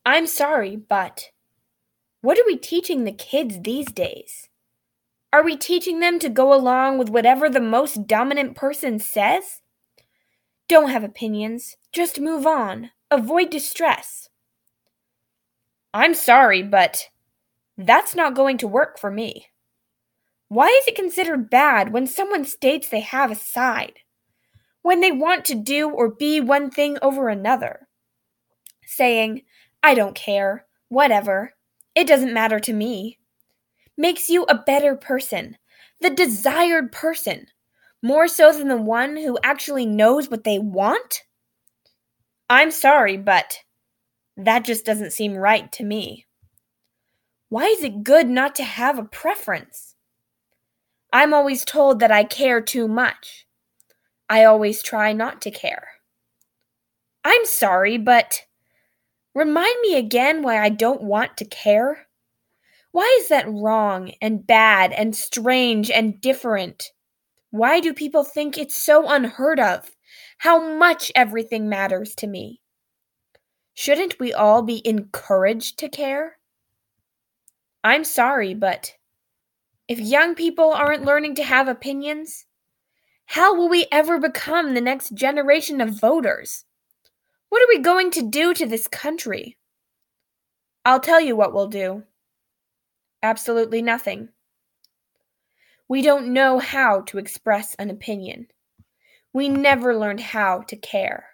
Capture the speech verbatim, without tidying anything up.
I'm sorry, but what are we teaching the kids these days? Are we teaching them to go along with whatever the most dominant person says? Don't have opinions, just move on. Avoid distress. I'm sorry, but that's not going to work for me. Why is it considered bad when someone states they have a side? When they want to do or be one thing over another? Saying, I don't care, whatever, it doesn't matter to me, makes you a better person, the desired person, more so than the one who actually knows what they want? I'm sorry, but that just doesn't seem right to me. Why is it good not to have a preference? I'm always told that I care too much. I always try not to care. I'm sorry, but remind me again why I don't want to care. Why is that wrong and bad and strange and different? Why do people think it's so unheard of? How much everything matters to me? Shouldn't we all be encouraged to care? I'm sorry, but if young people aren't learning to have opinions, how will we ever become the next generation of voters? What are we going to do to this country? I'll tell you what we'll do. Absolutely nothing. We don't know how to express an opinion. We never learned how to care.